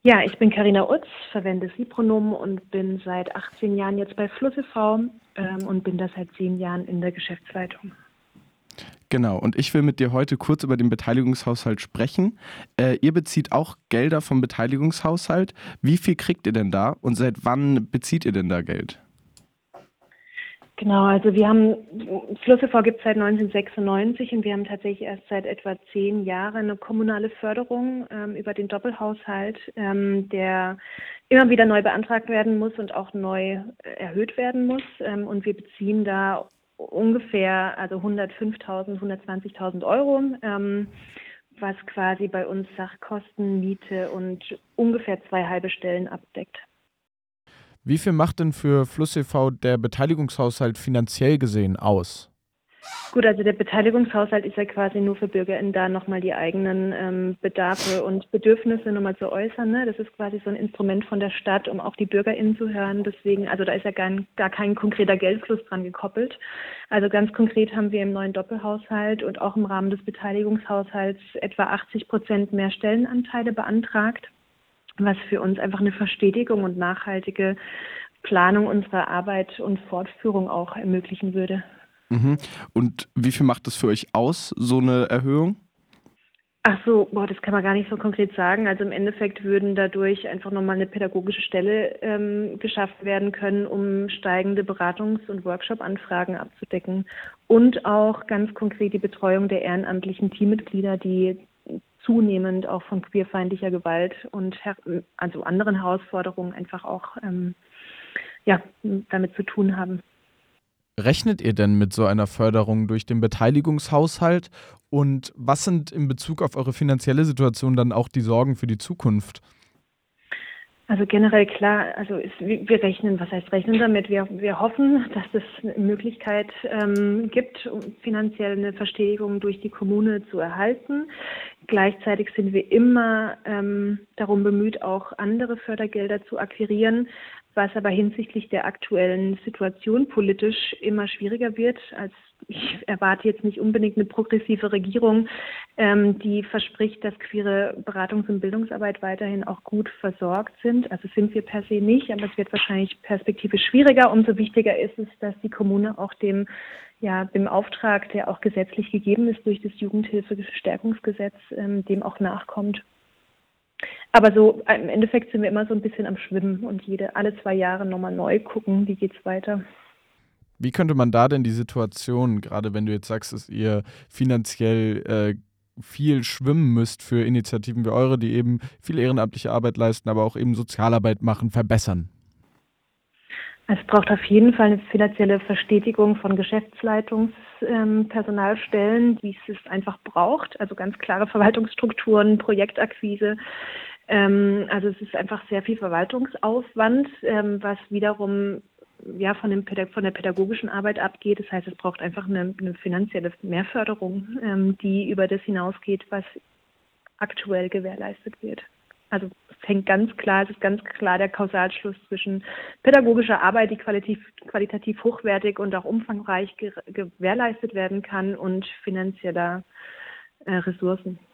Ja, ich bin Carina Utz, verwende Sie-Pronomen und bin seit 18 Jahren jetzt bei Fluss e.V. Und bin da seit 10 Jahren in der Geschäftsleitung. Genau, und ich will mit dir heute kurz über den Beteiligungshaushalt sprechen. Ihr bezieht auch Gelder vom Beteiligungshaushalt. Wie viel kriegt ihr denn da und seit wann bezieht ihr denn da Geld? Genau, also wir haben, Fluss e.V. gibt es seit 1996 und wir haben tatsächlich erst seit etwa 10 Jahren eine kommunale Förderung über den Doppelhaushalt, der immer wieder neu beantragt werden muss und auch neu erhöht werden muss. Und wir beziehen da ungefähr also 105.000, 120.000 Euro, was quasi bei uns Sachkosten, Miete und ungefähr 2 halbe Stellen abdeckt. Wie viel macht denn für Fluss e.V. der Beteiligungshaushalt finanziell gesehen aus? Gut, also der Beteiligungshaushalt ist ja quasi nur für BürgerInnen da, nochmal die eigenen Bedarfe und Bedürfnisse nochmal zu äußern. Ne? Das ist quasi so ein Instrument von der Stadt, um auch die BürgerInnen zu hören. Deswegen, also da ist ja gar kein konkreter Geldfluss dran gekoppelt. Also ganz konkret haben wir im neuen Doppelhaushalt und auch im Rahmen des Beteiligungshaushalts etwa 80% mehr Stellenanteile beantragt, was für uns einfach eine Verstetigung und nachhaltige Planung unserer Arbeit und Fortführung auch ermöglichen würde. Mhm. Und wie viel macht das für euch aus, so eine Erhöhung? Ach so, boah, das kann man gar nicht so konkret sagen. Also im Endeffekt würden dadurch einfach nochmal eine pädagogische Stelle geschaffen werden können, um steigende Beratungs- und Workshop-Anfragen abzudecken. Und auch ganz konkret die Betreuung der ehrenamtlichen Teammitglieder, die zunehmend auch von queerfeindlicher Gewalt und also anderen Herausforderungen einfach auch damit zu tun haben. Rechnet ihr denn mit so einer Förderung durch den Beteiligungshaushalt? Und was sind in Bezug auf eure finanzielle Situation dann auch die Sorgen für die Zukunft? Also generell klar, also wir rechnen, was heißt rechnen damit? Wir hoffen, dass es eine Möglichkeit gibt, um finanziell eine Verstetigung durch die Kommune zu erhalten. Gleichzeitig sind wir immer darum bemüht, auch andere Fördergelder zu akquirieren, was aber hinsichtlich der aktuellen Situation politisch immer schwieriger wird. Ich erwarte jetzt nicht unbedingt eine progressive Regierung, die verspricht, dass queere Beratungs- und Bildungsarbeit weiterhin auch gut versorgt sind. Also sind wir per se nicht, aber es wird wahrscheinlich perspektivisch schwieriger. Umso wichtiger ist es, dass die Kommune auch dem Auftrag, der auch gesetzlich gegeben ist durch das Jugendhilfestärkungsgesetz, dem auch nachkommt. Aber so im Endeffekt sind wir immer so ein bisschen am Schwimmen und alle 2 Jahre nochmal neu gucken, wie geht's weiter. Wie könnte man da denn die Situation, gerade wenn du jetzt sagst, dass ihr finanziell viel schwimmen müsst für Initiativen wie eure, die eben viel ehrenamtliche Arbeit leisten, aber auch eben Sozialarbeit machen, verbessern? Es braucht auf jeden Fall eine finanzielle Verstetigung von Geschäftsleitungspersonalstellen, wie es einfach braucht. Also ganz klare Verwaltungsstrukturen, Projektakquise. Also es ist einfach sehr viel Verwaltungsaufwand, was wiederum von der pädagogischen Arbeit abgeht. Das heißt, es braucht einfach eine finanzielle Mehrförderung, die über das hinausgeht, was aktuell gewährleistet wird. Also es ist ganz klar der Kausalschluss zwischen pädagogischer Arbeit, die qualitativ hochwertig und auch umfangreich gewährleistet werden kann, und finanzieller Ressourcen.